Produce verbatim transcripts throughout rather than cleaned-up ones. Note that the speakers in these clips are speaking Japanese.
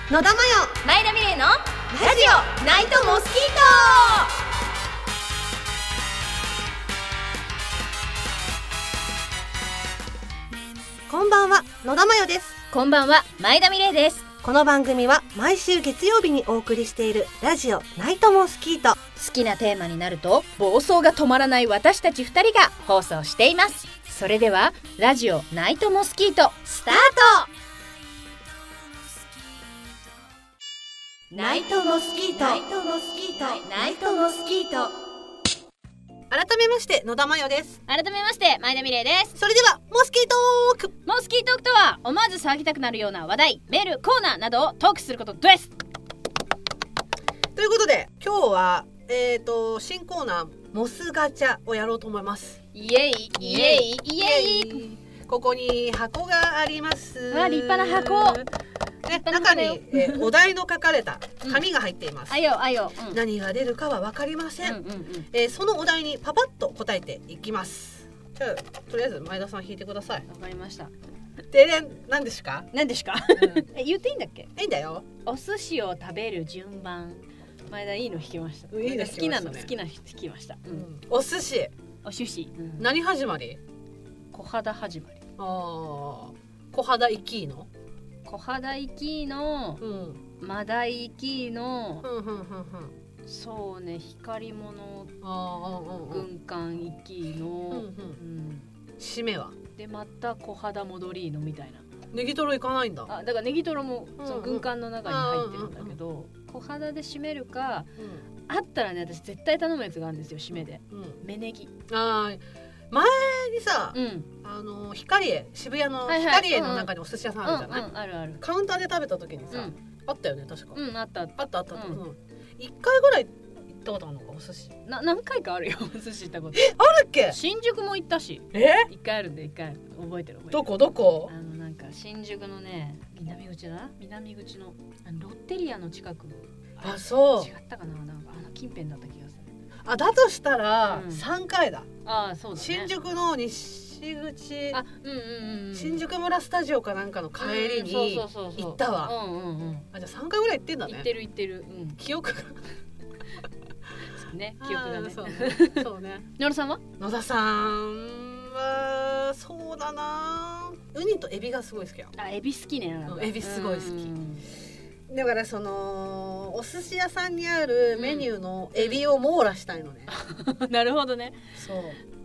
野田真代前田美玲のラジオナイトモスキート。こんばんは、野田真代です。 こんばんは、前田美玲です。 この番組は毎週月曜日にお送りしているラジオナイトモスキート。 好きなテーマになると暴走が止まらない私たちふたりが放送しています。それではラジオナイトモスキートスタート。 ナイトモスキート、ナイトモスキート、 ナイトモスキート。 改めまして野田真代です。 改めまして前田美玲です。 それではモスキートーク。 モスキートークとは思わず騒ぎたくなるような話題、メール、コーナーなどをトークすることです。 ということで今日はえーと新コーナーモスガチャをやろうと思います。 イエイイエイイエイ。 ここに箱があります。 あ、立派な箱、 ね、中に、えー、お題の書かれた紙が入っています。 うん、あよあよ、 うん、何が出るかは分かりません。 うんうんうん、 えー、そのお題にパパッと答えていきます。じゃあとりあえず前田さん引いてください。 わかりました。 でれん、何ですか？ 何ですか？うん、え言っていいんだっけ？ いいんだよ。 お寿司を食べる順番。前田いいの引きました。 いいの好きなの好きなの引きました。うんうん、 お寿司。 お寿司。うん、 何始まり？ 小肌始まり。 ああ、小肌行きの？ 小肌行きの、うん、マダイ行きの、うんうんうんうん、そうね、光り物軍艦行きの、うんうんうん、 締めはでまた小肌戻りのみたいな。 ネギトロ行かないんだ。 あ、だからネギトロもその軍艦の中に入ってるんだけど、うんうん、小肌で締めるか、うん、あったらね、私絶対頼むやつがあるんですよ、締めで、うん、芽ネギ。あー、 前にさ、うん、あの光栄、渋谷の光栄の中にお寿司屋さんあるじゃない、 うんうんうん、あるある。 カウンターで食べた時にさ、うん、あったよね確か。 うん、あったあったあったあったあった、うん、いっかいぐらい行ったことあるのか、お寿司。 な何回かあるよお寿司行ったこと。 え、あるっけ？ 新宿も行ったし。 え？ いっかいあるんで、いっかい覚えてる覚えてる。 どこどこ？ あのなんか新宿のね、南口だ南口のあのロッテリアの近く。 あ、そう。 違ったかな、なんかあの近辺だった気がする。 あ、だとしたらさんかいだ。 うん、ああ、そうだね。 新宿の西口、 あ、うんうんうん、 新宿村スタジオかなんかの帰りに行ったわ。 うんうんうん。 あ、じゃあさんかいぐらい行ってんだね。 行ってる行ってる。うん、記憶がね、記憶がね。そうね。そうね。野田さんは？ 野田さんはそうだな。ウニとエビがすごい好きや。 あ、エビ好きね。 エビすごい好き。だからそのお寿司屋さんにあるメニューのエビを網羅したいのね、 うん、なるほどね。 そう。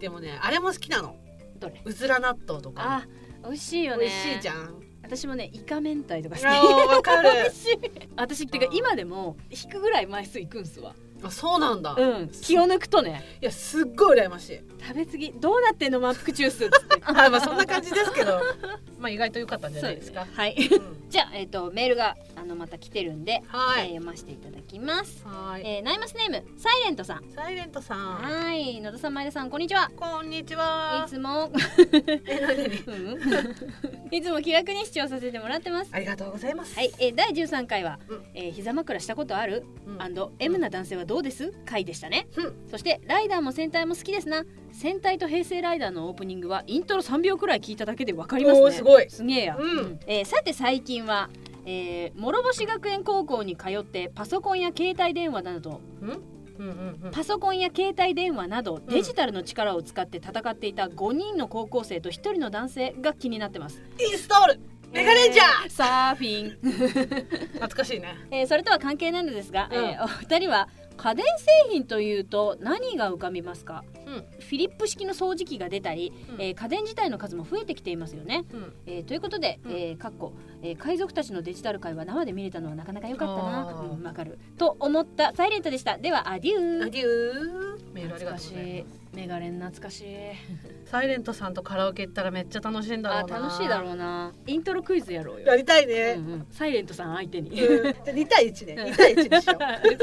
でもね、あれも好きなの。 どれ？ うずら納豆とか。 あ、美味しいよね。 美味しいじゃん。 私もね、イカ明太とか好き。 わかる。 美味しい。私ってか今でも引くぐらい枚数いくんすわ。 あ、そうなんだ。 うん、気を抜くとね。 いや、すっごい羨ましい。 食べ過ぎどうなってんの、満腹中枢っつってあ、まあそんな感じですけどまあ意外と良かったんじゃないですか。 はい、うん、じゃあ、えーと、メールがあのまた来てるんで、はい、えー、読ませていただきます。はい、えー、ナイマスネームサイレントさん。 サイレントさん。 はい、野田さん、前田さん、こんにちは。 こんにちは。 いつもえ、何々 いつも気楽に視聴させてもらってます。 ありがとうございます。 はい、えー、だいじゅうさんかいは、うん、えー、膝枕したことある、うん、M な男性はどうです回でしたね、うん、そしてライダーも戦隊も好きですな。戦隊と平成ライダーのオープニングはイントロさんびょうくらい聞いただけで分かりますね。 おー、すごい。 すげえや、うんうん、えー、さて最近は、えー、諸星学園高校に通ってパソコンや携帯電話など、んうんうんうん、パソコンや携帯電話などデジタルの力を使って戦っていたごにんの高校生とひとりの男性が気になってます。 インストールメガレンジャー、 えー、サーフィン懐かしいね、 えー、それとは関係ないのですが、うん、えー、お二人は家電製品というと何が浮かびますか？うん、フィリップ式の掃除機が出たり、うん、えー、家電自体の数も増えてきていますよね、うん、えー、ということで、うん、えー、かっこ、えー、海賊たちのデジタル界は生で見れたのはなかなか良かったな、うん、わかると思ったサイレントでした。ではアデュー。 アデュー。メールありがとうございます。 懐かしい。メガレン懐かしい。 サイレントさんとカラオケ行ったらめっちゃ楽しいんだろうな。 あ、楽しいだろうな。イントロクイズやろうよ。 やりたいね、 うんうん、サイレントさん相手に、 うん、じゃあにたいいちね。にたいいちにしよう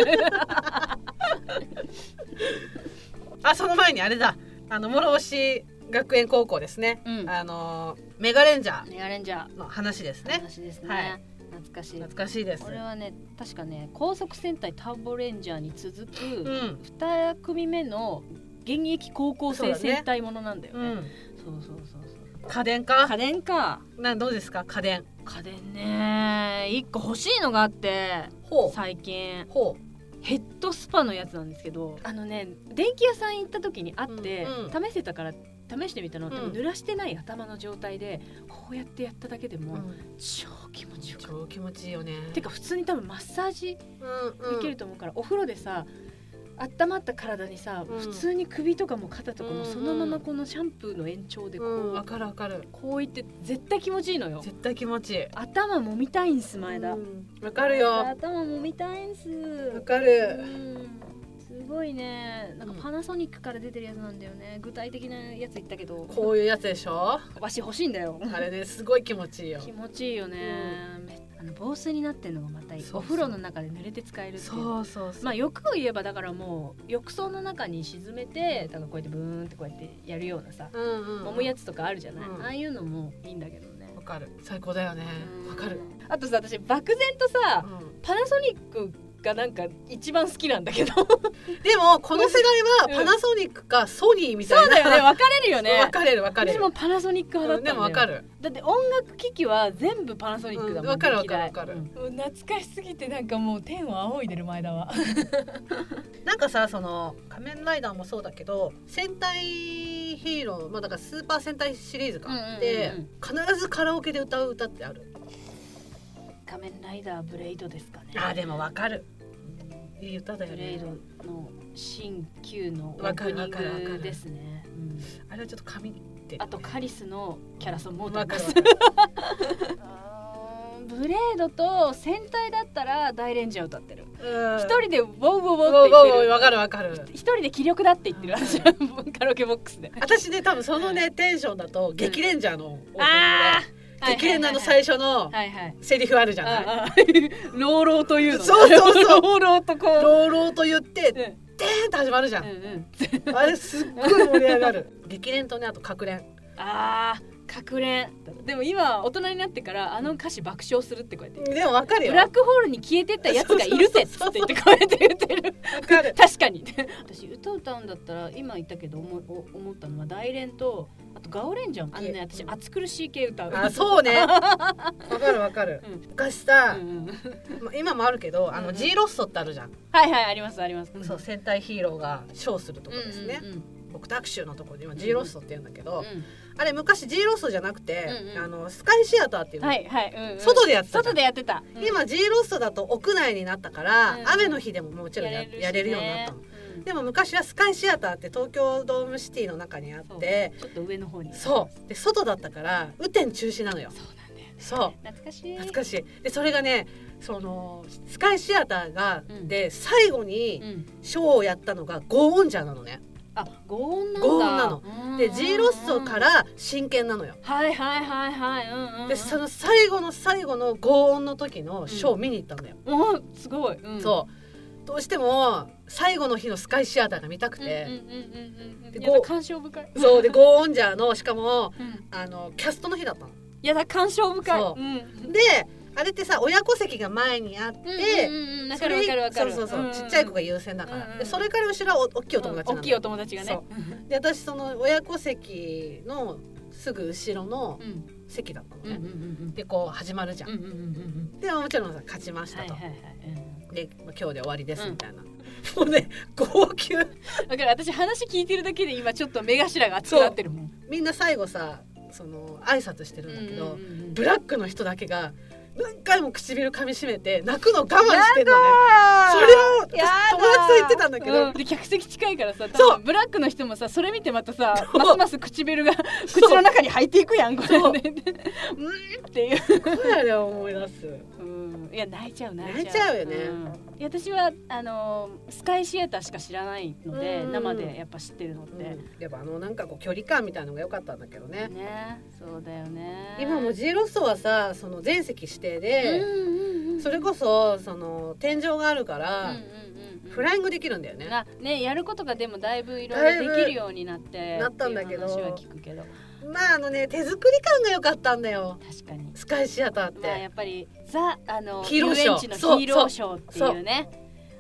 あ、その前にあれだ、あの諸星学園高校ですね、うん、あのメガレンジャーメガレンジャーの話ですね。 話ですね、はい、懐かしい。 懐かしいです。 これはね、確かね、高速戦隊ターボレンジャーに続くに組目の現役高校生戦隊ものなんだよね。そうそうそうそう。 家電か。 家電か。 などうですか家電。 家電ね、一個欲しいのがあって、 ほう最近ほうヘッドスパのやつなんですけど、あのね電気屋さん行った時にあって、うんうん、試せたから試してみたの、うん、濡らしてない頭の状態でこうやってやっただけでも、うん、超気持ちよかった。 超気持ちいいよね。 てか普通に多分マッサージできると思うから、うんうん、お風呂でさ温まった体にさ、うん、普通に首とかも肩とかもそのままこのシャンプーの延長でこう、 わかるわかる、 こういって絶対気持ちいいのよ。 絶対気持ちいい。 頭もみたいんす前田。わ、 うん、かるよ。 頭もみたいんす。 わかる、 うん、すごいね。なんかパナソニックから出てるやつなんだよね。具体的なやつ言ったけどこういうやつでしょ。 わし欲しいんだよあれね、すごい気持ちいいよ。 気持ちいいよね、うん、あの防水になってるのがまたいい。お風呂の中で濡れて使えるっていう。 そうそうそう。 まあ欲を言えばだからもう浴槽の中に沈めて、だからこうやってブーンってこうやってやるようなさ、うんうんうん、揉むやつとかあるじゃない、うん、ああいうのもいいんだけどね。 わかる、最高だよね。わかる。 あとさ、私漠然とさ、うん、パナソニックがなんか一番好きなんだけどでもこの世代はパナソニックかソニーみたいな、 そうだよね、分かれるよね。 分かれる分かれる。 私もパナソニック派だったんだよ、 うん、でも分かる。 だって音楽機器は全部パナソニックだもん、 分かる分かる分かる、 うん、懐かしすぎてなんかもう天を仰いでる前田はなんかさ、その仮面ライダーもそうだけど戦隊ヒーロー、まあ、だからスーパー戦隊シリーズか、うんうんうんうん、で必ずカラオケで歌う歌ってある。 仮面ライダーブレイドですかね。 あ、でも分かる、いい歌だよね。 ブレイドの新旧のオープニングですね、うん、 あれはちょっと神ってる、ね、 あとカリスのキャラソンも歌いますブレードと戦隊だったら大レンジャー歌ってる。一人でウォウウォウウォウって言ってる。 わかるわかる。 一人で気力だって言ってる、私はカラオケボックスで。 私ね、多分そのねテンションだと激レンジャーのオープニングで、激レンジャーの最初のセリフあるじゃない。 朗々というの。 そうそうそう。 朗々とこう。 朗々と言って、でーんって始まるじゃん。あれすっごい盛り上がる。激レンとね、あとかくれん。 ああ。隠れでも今大人になってからあの歌詞爆笑するってこうやって。 でも分かるよ。 ブラックホールに消えてったやつがいるぜって言ってこうやって言ってる。分かる。確かに私歌歌うんだったら今言ったけど思思ったのは大連とあとガオレンジャー。あのね、私暑苦しい系歌う。 あ、そうね。分かる分かる、うん、昔さ、うんうん、今もあるけどあの G ロッソってあるじゃん。 はいはい、ありますあります。 そう、戦隊ヒーローがショーするとこですね、うんうんうん、僕タクシュのところで今 G ロッソって言うんだけど、うん、あれ昔 G ロッソじゃなくて、うんうん、あのスカイシアターっていうの、はいはいうんうん、外でやってた。 外でやってた、 うん、今 G ロッソだと屋内になったから、うん、雨の日でももちろん や, や, れやれるようになったの、うん、でも昔はスカイシアターって東京ドームシティの中にあってちょっと上の方に、 そうで外だったから雨天中止なのよ。 そうなんだよね。 そう懐かしい懐かしい。でそれがね、そのスカイシアターが、うん、で最後にショーをやったのがゴーオンジャーなのね。 あ、ゴーンなんだ。 ゴーンなの。で G ロッソから真剣なのよ。 はいはいはいはい、うんうんうん、 でその最後の最後のゴーオンの時のショーを見に行ったんだよ、 うん、すごい、うん、 そうどうしても最後の日のスカイシアターが見たくて、 鑑賞深い。 そうでゴーオンジャーのしかも、うん、あのキャストの日だったの。 いやだ、鑑賞深い。 そう、うん、であれってさ親子席が前にあって、それそうそうそう、うんうん、ちっちゃい子が優先だから、うんうん、でそれから後ろはお大きいお友達なの、 大きいお友達がね。 で私その親子席のすぐ後ろの席だったのね、うんうんうんうん、でこう始まるじゃん、うんうんうんうん、でもちろんさ勝ちましたと、はいはいはい、うん、で今日で終わりですみたいな、うん、もうね号泣。だから私話聞いてるだけで今ちょっと目頭が熱くなってるもん。 みんな最後さその挨拶してるんだけど、うんうんうん、ブラックの人だけが何回も唇噛み締めて泣くの我慢してんのね。それを私友達と言ってたんだけど、 うん、で客席近いからさ、多分ブラックの人もさそれ見てまたさますます唇が口の中に入っていくやんこれね。うんっていう声で思い出す、 うん、いや泣いちゃう泣いちゃう泣いちゃうよね、うん、 いや私はあのスカイシアターしか知らないので、うん、生でやっぱ知ってるのって、うん、 やっぱあのなんかこう距離感みたいなのが良かったんだけどね。 ね、そうだよね。 今も G ロッソはさその全席指定で、うんうんうん、それこそその天井があるから、うんうんうん、フライングできるんだよね。 あね、やることがでもだいぶいろいろできるようになってなったんだけど、 話は聞くけど、 まああのね手作り感が良かったんだよ。 確かにスカイシアターって、 まあ、やっぱりザあのヒーローショー、 遊園地のヒーローショーっていうね、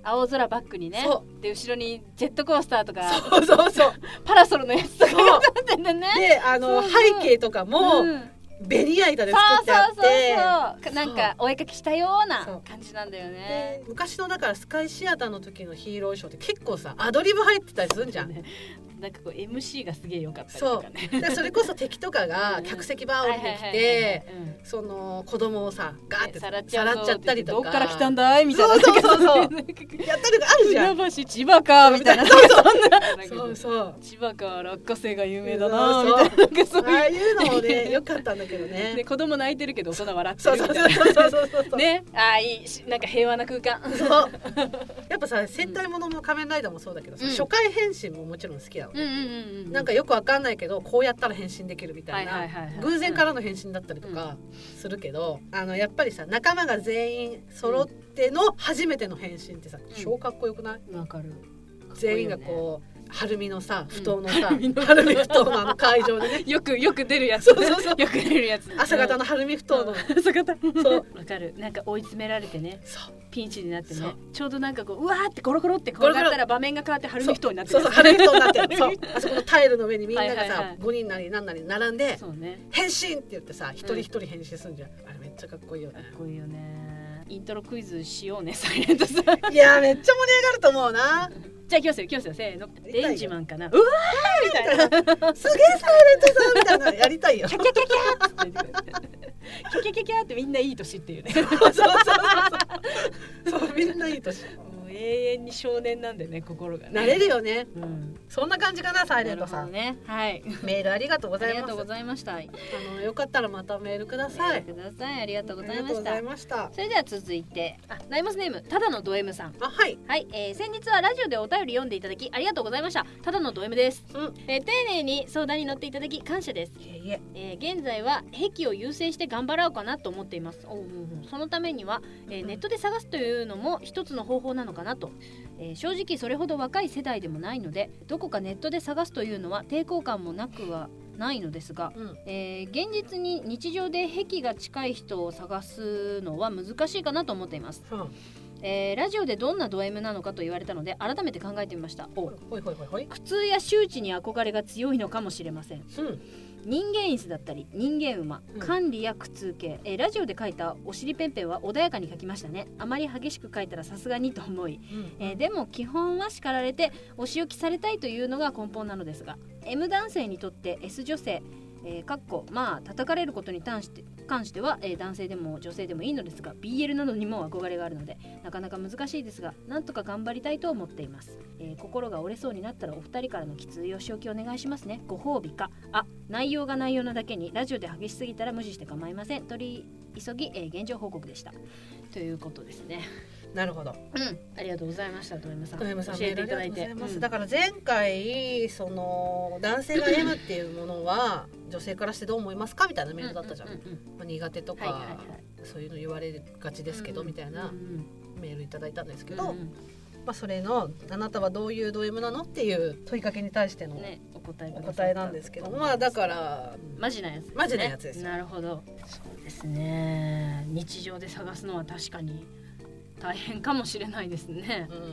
青空バックにね。で後ろにジェットコースターとか、 そうそうそうパラソルのやつとかやってんだね。 であの背景とかも、うんベニヤ板で作ってあって、そうそうそうなんかお絵かきしたような感じなんだよね。 昔のだからスカイシアターの時のヒーローショーって結構さアドリブ入ってたりするんじゃん、ね、 なんかこう エムシー がすげえ良かったりとかね。 そうでそれこそ敵とかが客席バー降りてきてその子供をさガーってさらっちゃったりとか、 どっから来たんだいみたいな、 そうそうそうそうやったりがあるじゃん。 船橋千葉かみたいな、 そうそうそう千葉か落花生が有名だなみたいな、なんかそういうああいうのもね良かったんだけどね。 で子供泣いてるけど大人笑ってるみたいな、 そうそうそうそうね、ああいいなんか平和な空間。 そうやっぱさ戦隊ものも仮面ライダーもそうだけどさ、うん、初回変身ももちろん好きだのね、うんうんうん、なんかよくわかんないけどこうやったら変身できるみたいな、はいはいはいはい、偶然からの変身だったりとかするけど、うん、あのやっぱりさ仲間が全員揃っての初めての変身ってさ、うん、超かっこよくない？ わかる。 全員がこうはるみのさ不当のさ、うん、はるみ不当のあの会場でねよくよく出るやつ、ね、 そうそうそうよく出るやつ、 朝方のはるみ不当の、うん、 朝方そうわかる。なんか追い詰められてね、そうピンチになってね、ちょうどなんかこううわーってゴロゴロって転がったら場面が変わってはるみ不当になってる。 そうそうはるみ不当になってるそうあそこのタイルの上にみんながさ、はいはいはい、ごにんなり何なり並んで、ね、変身って言ってさ一人一人変身するんじゃん、うん、あれめっちゃかっこいいよね。 かっこいいよね。イントロクイズしようねサイレントさん。 いやめっちゃ盛り上がると思うな。 じゃあいきますよいきますよせーの。デンジマンかな。うわーみたいなすげえサイレントさんみたいなやりたいよ。 キャキャキャキャってキャキャキャキャってみんないい年っていうね。 そうそうそうそうそうみんないい年。 永遠に少年なんでね心がね。 なれるよね、 うん、 そんな感じかなサイレントさん。 ね、はい。 メールありがとうございます。 ありがとうございました。あのよかったらまたメールください。 ください。ありがとうございました。ありがとうございました。それでは続いて、あ、ライモスネームただのド M さん。 あ、はい。 はい、えー、先日はラジオでお便り読んでいただきありがとうございました。ただのド M です。うん、えー、丁寧に相談に乗っていただき感謝です。いえいえ。えー、現在は癖を優先して頑張ろうかなと思っています。おう、そのためには、えー、ネットで探すというのも一つの方法なのかなと。えー、正直それほど若い世代でもないのでどこかネットで探すというのは抵抗感もなくはないのですが、うん、えー、現実に日常で癖が近い人を探すのは難しいかなと思っています、うん、えー、ラジオでどんなド M なのかと言われたので改めて考えてみました。おほいほいほいほい。苦痛や周知に憧れが強いのかもしれません、うん、人間椅子だったり人間馬、うん、管理や苦痛系、えー、ラジオで書いたおしりペンペンは穏やかに書きましたね。あまり激しく書いたらさすがにと思い、うん、えー、でも基本は叱られてお仕置きされたいというのが根本なのですが M 男性にとって S 女性、えー、かっこまあ叩かれることに関して関しては、えー、男性でも女性でもいいのですが ビーエル などにも憧れがあるのでなかなか難しいですがなんとか頑張りたいと思っています、えー、心が折れそうになったらお二人からのきついお仕置きお願いしますね。ご褒美か。あ、内容が内容なだけにラジオで激しすぎたら無視して構いません。取り急ぎ、えー、現状報告でしたということですね。 なるほど、 うん、ありがとうございました。ド M さん、 ド M さん教えていただいて、 うん、だから前回その男性が M っていうものは女性からしてどう思いますかみたいなメールだったじゃん、うんうんうんうん、まあ、苦手とか、はいはいはい、そういうの言われがちですけど、うんうん、みたいなメールいただいたんですけど、うんうん、まあ、それのあなたはどういうド M なのっていう問いかけに対しての、ね、お答えお答えなんですけど、まあだからマジなやつですね。 マジなやつですよ。 なるほど。そうですね。日常で探すのは確かに大変かもしれないですね、うんうん、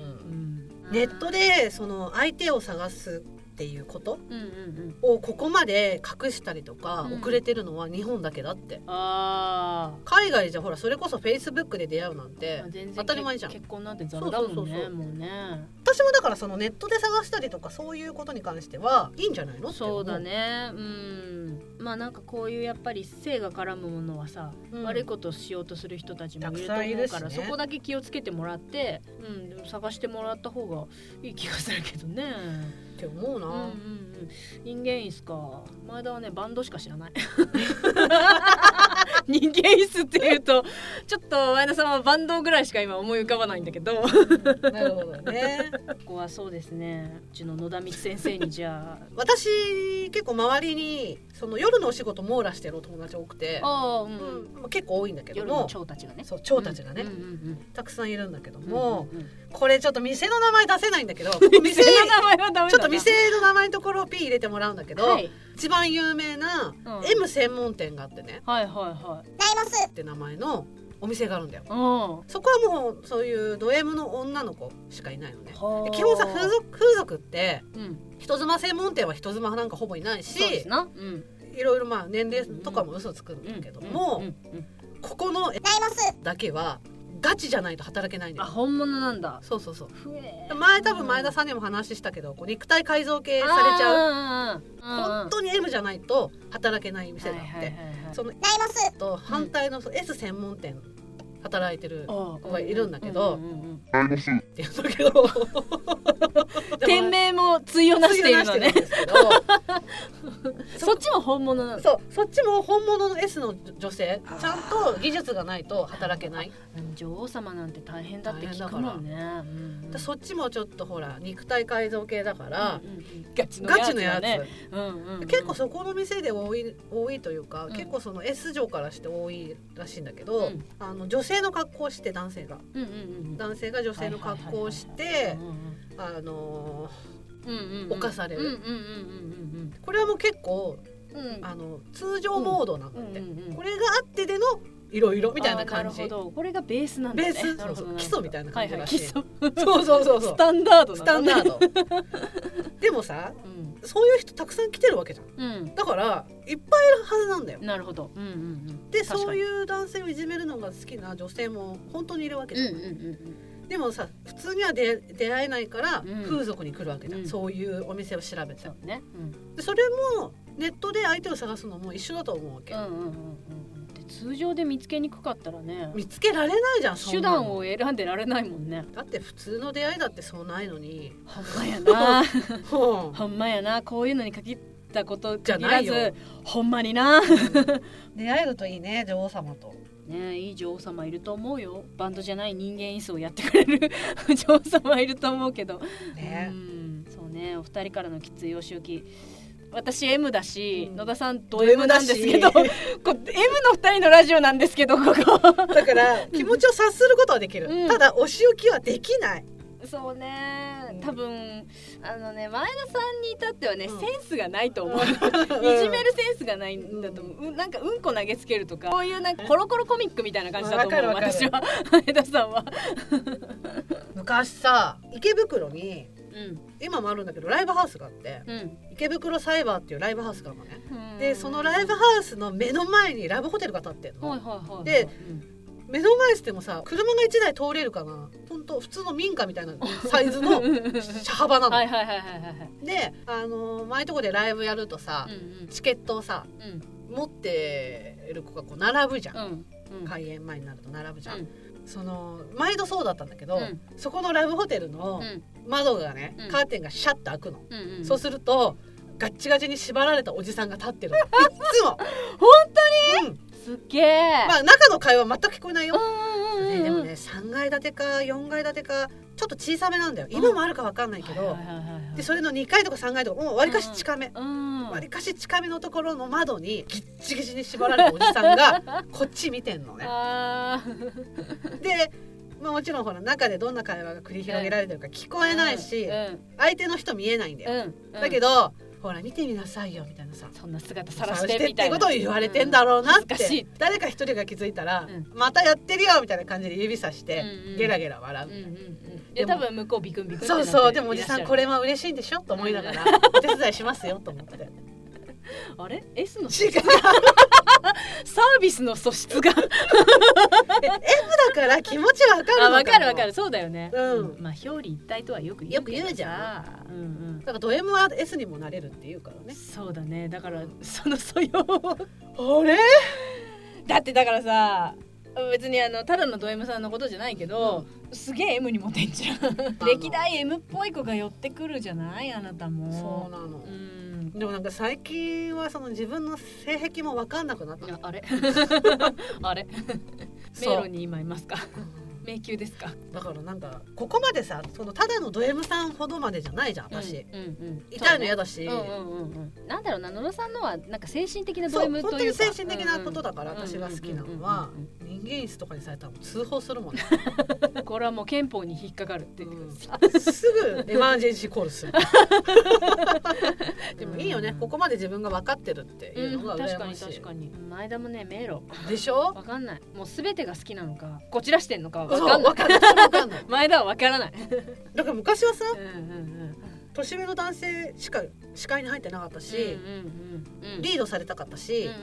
ネットでその相手を探すっていうことをここまで隠したりとか遅れてるのは日本だけだって、うん、あ海外じゃほらそれこそフェイスブックで出会うなんて当たり前じゃん。 結婚なんてザラだもんね。そうそうそうそう、もうね。 私もだからそのネットで探したりとかそういうことに関してはいいんじゃないのって思う。 そうだね。うん、まあなんかこういうやっぱり性が絡むものはさ、うん、悪いことをしようとする人たちもいると思うから、ね、そこだけ気をつけてもらって、うん、でも探してもらった方がいい気がするけどねって思うな、うんうんうん、 人間椅子か。前田はねバンドしか知らない人間椅子っていうとちょっと前田さんはバンドぐらいしか今思い浮かばないんだけどなるほどね。 ここはそうですね、うちの野田光先生にじゃあ私結構周りにその夜のお仕事網羅してるお友達多くて、あ、うんうん、結構多いんだけども、 夜の蝶たちがね、 そう蝶たちがね、うんうんうんうん、たくさんいるんだけども、うんうんうん、これちょっと店の名前出せないんだけどここ店の名前はダメだな。ちょっと店の名前のところを P 入れてもらうんだけど、はい、一番有名な M 専門店があってね、 はいはいはい、 ライモスって名前のお店があるんだよ。 そこはもうそういうド M の女の子しかいないのね。基本さ風俗、風俗って、うん、人妻専門店は人妻なんかほぼいないし、そうですな、うん、いろいろまあ年齢とかも嘘つくんだけども、うんうんうんうん、ここのだけはガチじゃないと働けないんだよ。 あ、本物なんだ。 そうそうそう。前多分前田さんにも話したけど、こう肉体改造系されちゃう本当に エム じゃないと働けない店があって、はいはいはいはい、そのナイモスと反対の S 専門店働いてる子がいるんだけど、ナイモスって言うんだけど店名も対をなしているのねそっちも本物なの。 そう、そっちも本物の S の女性、ちゃんと技術がないと働けない。 女王様なんて大変だって聞くもんね。うんうん、 そっちもちょっとほら肉体改造系だから、うんうん、ガチのやつ、ね、うんうんうん、結構そこの店で多い多いというか、うん、結構その S 嬢からして多いらしいんだけど、うん、あの女性の格好をして男性が、うんうんうん、男性が女性の格好をしてあのー、犯される。これはもう結構、うん、あの通常モードなので、うんうんうん、これがあってでのいろいろみたいな感じ。 なるほど、これがベースなんだね。 ベース、そうそう、基礎みたいな感じらしい。 はいはい、 そうそうそうそう。 スタンダードな、ね、スタンダード。でもさ、うん、そういう人たくさん来てるわけじゃん。うん、だからいっぱいいるはずなんだよ。 なるほど。うんうんうん、 で、そういう男性をいじめるのが好きな女性も本当にいるわけじゃん。うんうんうんうん、でもさ、普通には出、出会えないから風俗に来るわけじゃん。うん、そういうお店を調べて。そうね。うん、でそれもネットで相手を探すのも一緒だと思うわけ。うんうんうんうん、 通常で見つけにくかったらね、 見つけられないじゃん。 手段を選んでられないもんね。 だって普通の出会いだってそうないのに。 ほんまやなほんまやな、こういうのに限ったこと限らずほんまにな出会えるといいね、女王様とね。いい女王様いると思うよ。バンドじゃない人間椅子をやってくれる女王様いると思うけどね。うん、そうね。お二人からのきついお仕置き、私 エム だし、うん、野田さんド M なんですけどこ エム のふたりのラジオなんですけど、ここだから気持ちを察することはできる、うん、ただお仕置きはできない。 そうね、多分あのね、前田さんに至ってはね、うん、センスがないと思ういじめるセンスがないんだと思う、うん、なんかうんこ投げつけるとか、こういうなんかコロコロコミックみたいな感じだと思う、私は前田さんは昔さ、池袋にうん、今もあるんだけどライブハウスがあって、うん、池袋サイバーっていうライブハウスがあるのね。でそのライブハウスの目の前にラブホテルが建ってるの、はいはいはいはい、で、うん、目の前してもさ車がいちだい通れるかな、ほんと普通の民家みたいなサイズの車幅なのはいはいはいはいはい。であの前とこでライブやるとさ、うんうん、チケットをさ、うん、持ってる子がこう並ぶじゃん、うんうん、開演前になると並ぶじゃん、うん、その毎度そうだったんだけど、うん、そこのラブホテルの窓がね、うん、カーテンがシャッと開くの、うんうん、そうするとガッチガチに縛られたおじさんが立ってるのいつも本当に、うん、すっげえ。 まあ中の会話全く聞こえないよ、うんうんうん、で, でもねさんがい建てかよんがい建てかちょっと小さめなんだよ、今もあるか分かんないけど、はいはいはいはい、でそれのにかいとかさんがいとかもうわりかし近め、わりかし近めのところの窓にギッチギチに縛られたおじさんがこっち見てんのねあで、まあ、もちろんほら中でどんな会話が繰り広げられてるか聞こえないし、うんうん、相手の人見えないんだよ、うんうん、だけどほら見てみなさいよみたいなさ、 そんな姿さらしてみたいなってことを言われてんだろうなって、うん、誰か一人が気づいたら、うん、またやってるよみたいな感じで指さして、うんうん、ゲラゲラ笑う、うんうんうん、 で多分向こうビクンビクンってそうそう、でもおじさんこれは嬉しいんでしょと思いながら、うん、お手伝いしますよと思ってあれ S の違うサービスの素質がエム だから気持ちわかるのかも。 あ、わかるわかる、そうだよね、 うん、 まあ表裏一体とはよく言うけどさ、よく言うじゃん、うんうん、だからド M は S にもなれるっていうからね。 そうだね、だからその素養あれだってだからさ、別にあのただのド M さんのことじゃないけど、うん、すげえ M にモテんじゃん歴代 M っぽい子が寄ってくるじゃない、あなたも。 そうなの、うん、でもなんか最近はその自分の性癖も分かんなくなった。 あれあれメロに今いますか迷宮ですか。 だからなんかここまでさ、そのただのド M さんほどまでじゃないじゃん私、うんうんうん、痛いの嫌だし、 うんうんうんうん、なんだろうな、野田さんのはなんか精神的なド M というか、 本当に精神的なことだから、うんうん、私が好きなのは、うんうんうんうん、人間椅子とかにされたら通報するもんねこれはもう憲法に引っかかるっていう、うん、 すぐエマージェンシーコールするでもいいよね、うん、ここまで自分が分かってるっていうのが羨ましい、うん、確かに確かに。 前田もね迷路でしょ、 分かんない、もう全てが好きなのかこちらしてんのか分かんない、 分かんない前田は分からないだから昔はさ、 うんうんうん、 年上の男性しか視界に入ってなかったし、うんうんうん、リードされたかったし、うんうんうん、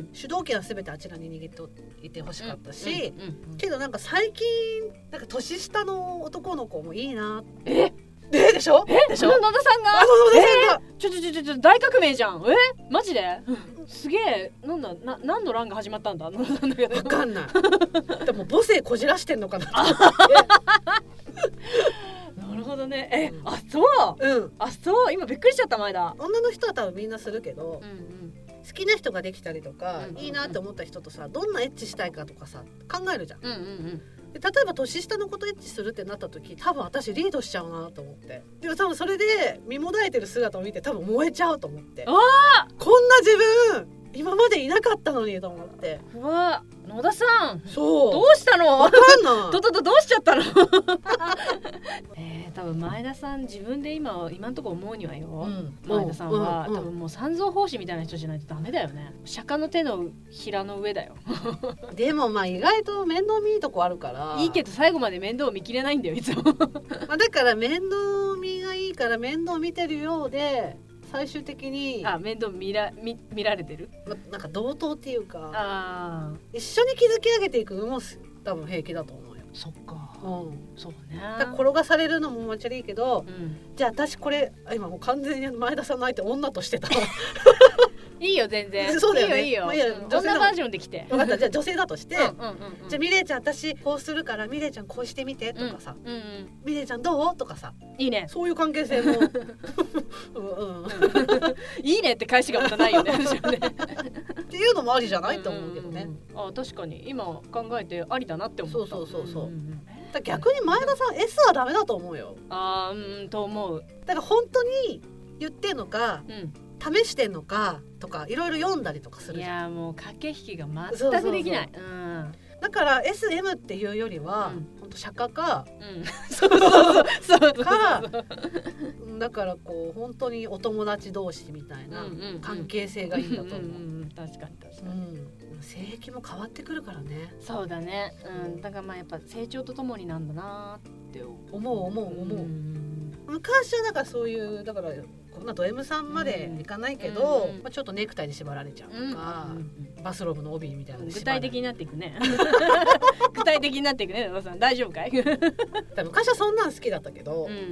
主導権は全てあちらに握っていてほしかったし、うんうんうん、けどなんか最近なんか年下の男の子もいいなって。 ええでしょえでしょ、野田さんが、 あの野田さんが、 えー、ちょちょちょちょ大革命じゃん。えマジですげえ、なんだな、何の乱が始まったんだ野田さんだけど。 分かんないでも母性こじらしてんのかなと思ってなるほどね。え、うん、あそう、うん、あそう、今びっくりしちゃった。前だ女の人は多分みんなするけど、うんうん、好きな人ができたりとか、うんうんうん、いいなって思った人とさ、どんなエッチしたいかとかさ考えるじゃん、うんうんうん、で例えば年下の子とエッチするってなった時、多分私リードしちゃうなと思って、でも多分それで身もだえてる姿を見て多分燃えちゃうと思って、あこんな自分今までいなかったのにと思って、 うわ野田さん、 そうどうしたの、 わかんないどどどどうしちゃったのえー、多分前田さん自分で今今のところ思うにはよ、うん、前田さんは、うんうん、多分もう三蔵法師みたいな人じゃないとダメだよね。釈迦の手のひらの上だよでもまあ意外と面倒見いいとこあるから、 いいけど最後まで面倒見きれないんだよいつもまあだから面倒見がいいから面倒見てるようで、最終的にあ面倒 見ら、見、見られてる、 ま、なんか同等っていうか、あ一緒に築き上げていくのも多分平気だと思うよ。 そっか、うん、そうね。 だから転がされるのももちろんいいけど、うん、じゃあ私これ今もう完全に前田さんの相手女としてたいいよ全然。 そうだよね。 いいよいいよ、まあ、いや女バージョンできて分かった。じゃあ女性だとしてうんうんうん、うん、じゃあミレイちゃん私こうするからミレイちゃんこうしてみてとかさ、うんうんうん、ミレイちゃんどうとかさ、 いいね、 そういう関係性もうんうんいいねって返しがまたないよねっていうのもありじゃないと思うけどね、うんうんうん、 あ確かに今考えてありだなって思った。 そうそうそうそう、うんうん、だ逆に前田さん S はダメだと思うよ。 あーうんと思う。 だから本当に言ってんのか、うん試してんのかとかいろいろ読んだりとかするじゃん。 いやもう駆け引きが全くできない。 そうそうそう、うん、だから エスエム っていうよりは、うん、ほんと釈迦か、うん、 そうそうそうそうかだからこう本当にお友達同士みたいな関係性がいいんだと思う。うんうんうん、確かに確かに、うん、性癖も変わってくるからね。 そうだね、うん、だからまあやっぱ成長とともになんだなって思う思う思う思う、うん、昔はだからそういうだからこんなド M さんまでいかないけど、うんまあ、ちょっとネクタイで縛られちゃうとか、うんうん、バスローブの帯みたいなので具体的になっていくね具体的になっていくね。野田さん大丈夫かい昔はそんなん好きだったけど、うんうんうん、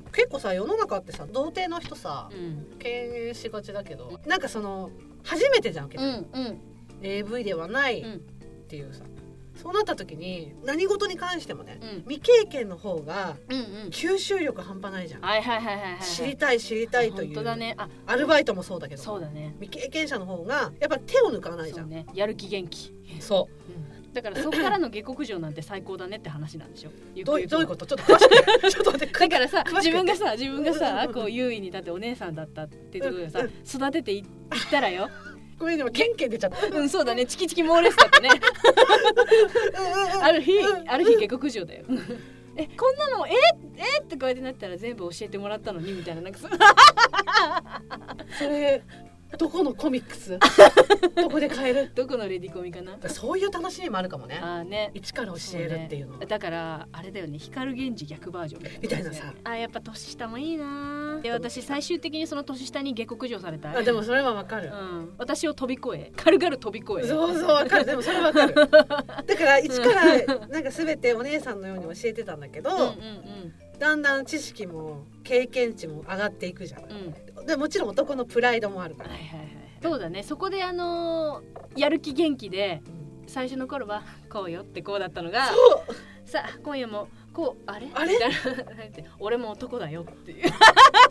結構さ世の中ってさ童貞の人さ、うん、敬遠しがちだけどなんかその初めてじゃんけど、うんうん、エーブイ ではないっていうさ、そうなった時に何事に関してもね、うん、未経験の方が吸収力半端ないじゃん、はいはいはいはい、知りたい知りたいという本当だ、ね、あアルバイトもそうだけどそうだ、ね、未経験者の方がやっぱ手を抜かないじゃん、ね、 やる気元気そう、 うん、だからそこからの下克上なんて最高だねって話なんでしょどういうことちょっと詳しくちょっと待ってだからさ自分がさ自分がさこう優位に立ってお姉さんだったっていうところでさ育てていったらよごめんでもケンケン出ちゃった。 うんそうだねチキチキ猛レスだったねある日ある日下克上だよえこんなのええってこうやってなったら全部教えてもらったのにみたいななんかそれどこのコミックスどこで買えるどこのレディコミかな。 そういう楽しみもあるかもね。 あね一から教えるっていうのは、 ね、だからあれだよね光源氏逆バージョンみたいなさあやっぱ年下もいいなで私最終的にその年下に下克上されたい。 あでもそれはわかる、 うん、私を飛び越え軽々飛び越えそうそうわかるでもそれはわかるだから一からなんか全てお姉さんのように教えてたんだけど、うんうんうんだんだん知識も経験値も上がっていくじゃん、うん、でもちろん男のプライドもあるから、はいはいはい、 そうだねそこであのー、やる気元気で、うん、最初の頃はこうよってこうだったのがさあ今夜もこうあれあれ俺も男だよっていう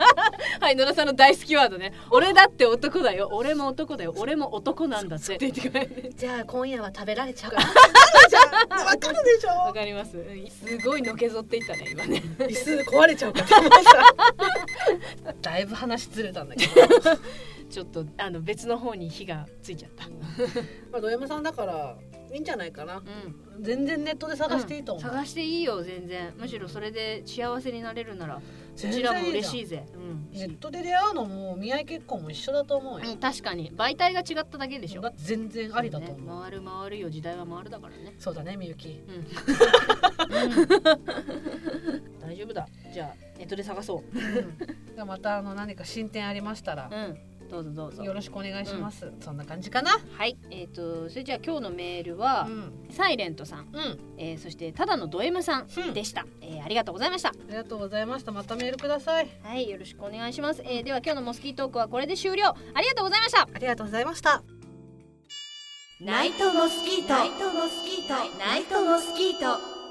はい、野田さんの大好きワードね。俺だって男だよ、俺も男だよ、俺も男なんだぜって言ってくれる。 じゃあ今夜は食べられちゃうからわかるでしょ。 わかります。すごいのけぞっていったね今ね。 椅子壊れちゃうかと思っただいぶ話ずれたんだけどちょっとあの別の方に火がついちゃった、 まあ、土山さんだからいいんじゃないかな、うん、全然ネットで探していいと思う、 うん、探していいよ全然。むしろそれで幸せになれるならそちらも嬉しいぜ。うん、 ネットで出会うのも見合い結婚も一緒だと思うよ、 うん、確かに媒体が違っただけでしょ。 だって全然ありだと思う、 ね、回る回るよ、時代は回るだからね。 そうだねみゆき、うんうん、大丈夫だ。じゃあネットで探そう、うん、じゃあまたあの何か進展ありましたら、うんどうぞどうぞよろしくお願いします、うん、そんな感じかな。 はい、えーとそれじゃあ今日のメールは、うん、サイレントさん、うんえー、そしてただのド M さんでした、うんえー、ありがとうございました。ありがとうございました。またメールください。 はい、よろしくお願いします、えー、では今日のモスキートークはこれで終了。ありがとうございました。 ありがとうございました。 ナイトモスキートナイトモスキートナイトモスキート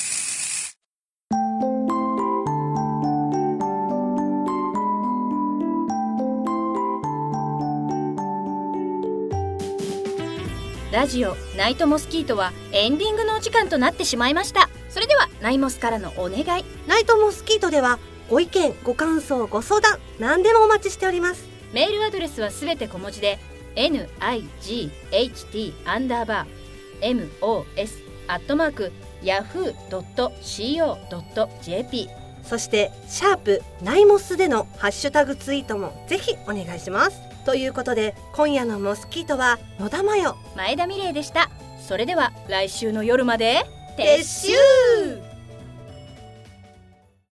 ラジオナイトモスキートはエンディングのお時間となってしまいました。それではナイモスからのお願い。 ナイトモスキートではご意見ご感想ご相談何でもお待ちしております。 メールアドレスはすべて小文字で ナイト アンダーバー モス アットマーク ヤフー ドット シーオー ドット ジェーピーそしてシャープナイモスでのハッシュタグツイートもぜひお願いします。ということで今夜のモスキートは野田真代、 前田美玲でした。それでは来週の夜まで撤収。